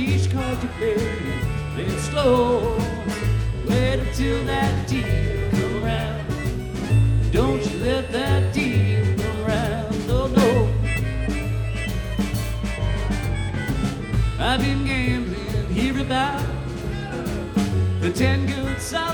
each card you play it slow. Wait until that deal come around. Don't you let that deal come around. No, no. I've been gambling here about the 10 good solid